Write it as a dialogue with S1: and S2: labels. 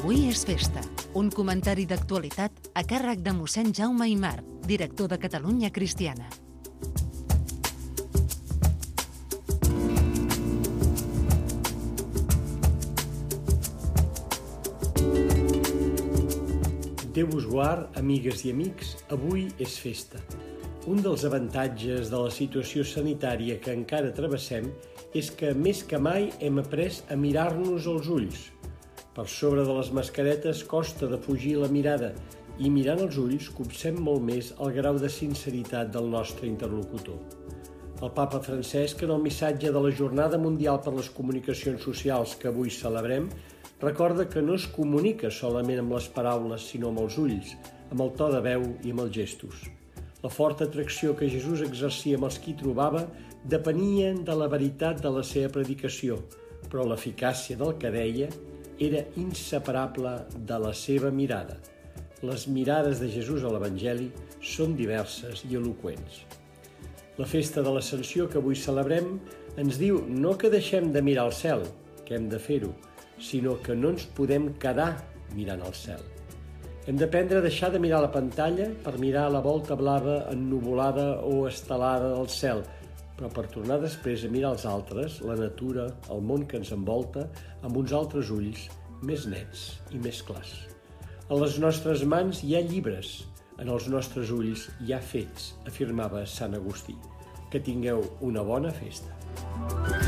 S1: Avui és festa. Un comentari d'actualitat a càrrec de mossèn Jaume Aimar, director de Catalunya Cristiana.
S2: Déu us guard, amigues i amics, avui és festa. Un dels avantatges de la situació sanitària que encara travessem és que més que mai hem après a mirar-nos als ulls. Per sobre de les mascaretes costa de fugir la mirada i mirant els ulls copsem molt més el grau de sinceritat del nostre interlocutor. El papa Francesc, en el missatge de la Jornada Mundial per les Comunicacions Socials que avui celebrem, recorda que no es comunica solament amb les paraules, sinó amb els ulls, amb el to de veu i amb els gestos. La forta atracció que Jesús exercia amb els qui trobava depenien de la veritat de la seva predicació, però l'eficàcia del que deia era inseparable de la seva mirada. Les mirades de Jesús a l'Evangeli són diverses i eloqüents. La festa de l'Ascensió que avui celebrem ens diu no que deixem de mirar al cel, que hem de fer-ho, sinó que no ens podem quedar mirant al cel. Hem d'aprendre a deixar de mirar la pantalla per mirar la volta blava ennuvolada o estelada del cel, però per tornar després a mirar els altres, la natura, el món que ens envolta, amb uns altres ulls més nets i més clars. A les nostres mans hi ha llibres, en els nostres ulls hi ha fets, afirmava Sant Agustí. Que tingueu una bona festa.